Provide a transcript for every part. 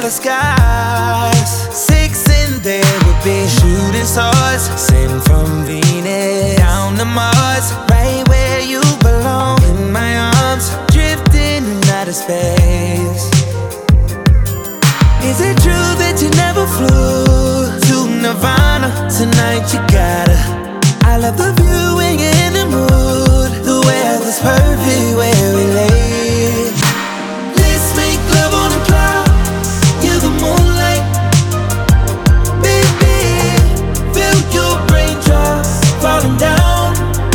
the skies. Six and there would be shooting stars sent from Venus down to Mars, right where you belong, in my arms, drifting in outer space. Is it true that you never flew to Nirvana? Tonight you gotta. I love the view when you're in the mood. The weather's perfect where we lay. Let's make love on a cloud. You're the moonlight, baby. Feel your raindrops falling down.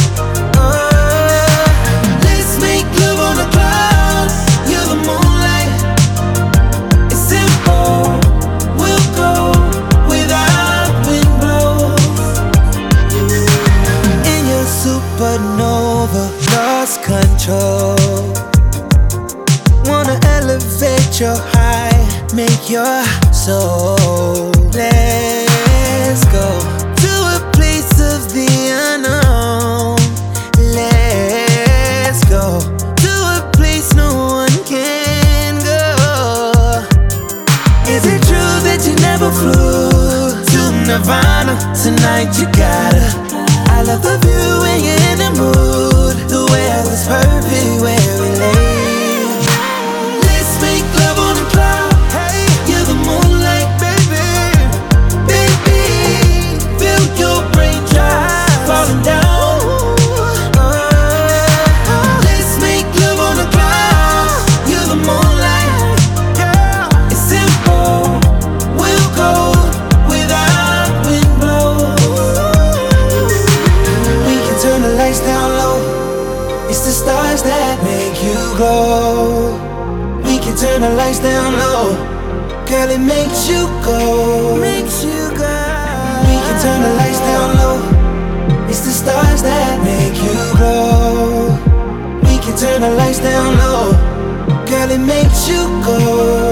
Let's make love on a cloud. You're the moonlight. It's simple. We'll go without wind blows. In your supernova, lost control. Wanna elevate your high, make your soul. Let's go to a place of the unknown. Let's go to a place no one can go. Is it true that you never flew to Nirvana? Tonight you gotta. I love the view when you're in the mood. The weather's perfect where we lay. Let's make love on a cloud. Hey, you're the moonlight, baby. Baby, feel your raindrops falling down. Let's make love on a cloud. You're the moonlight. It's simple. We'll go without wind blows. We can turn the lights down low. It's the stars that make you glow. We can turn the lights down low. Girl, it makes you go. Makes you go. We can turn the lights down low. It's the stars that make you glow. We can turn the lights down low. Girl, it makes you go.